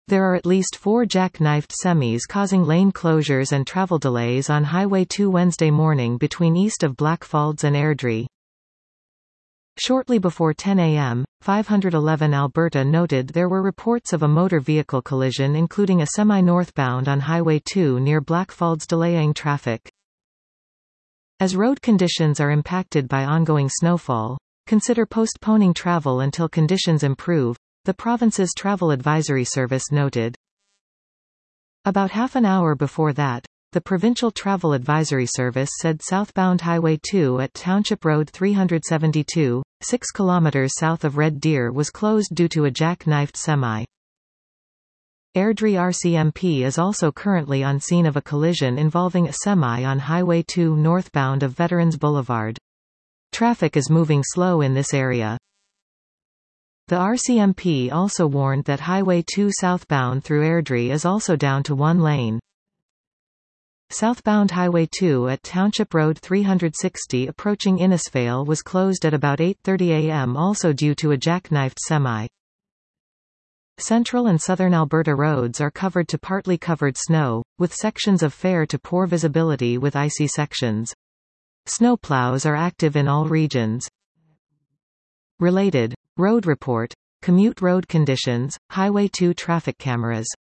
There are at least 4 jackknifed semis causing lane closures and travel delays on Highway 2 Wednesday morning between east of Blackfalds and Airdrie. Shortly before 10 a.m., 511 Alberta noted there were reports of a motor vehicle collision including a semi northbound on Highway 2 near Blackfalds delaying traffic. As road conditions are impacted by ongoing snowfall, consider postponing travel until conditions improve, the province's travel advisory service noted. About half an hour before that, the Provincial Travel Advisory Service said southbound Highway 2 at Township Road 372, 6 km south of Red Deer was closed due to a jackknifed semi. Airdrie RCMP is also currently on scene of a collision involving a semi on Highway 2 northbound of Veterans Boulevard. Traffic is moving slow in this area. The RCMP also warned that Highway 2 southbound through Airdrie is also down to one lane. Southbound Highway 2 at Township Road 360 approaching Innisfail was closed at about 8:30 a.m. also due to a jackknifed semi. Central and southern Alberta roads are covered to partly covered snow, with sections of fair to poor visibility with icy sections. Snowplows are active in all regions. Related. Road report. Commute road conditions, Highway 2 traffic cameras.